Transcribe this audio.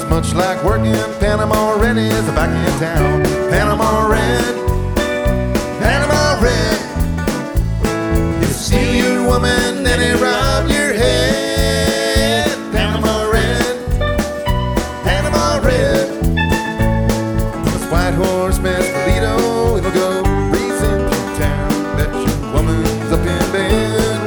much like working Panama already is back in town.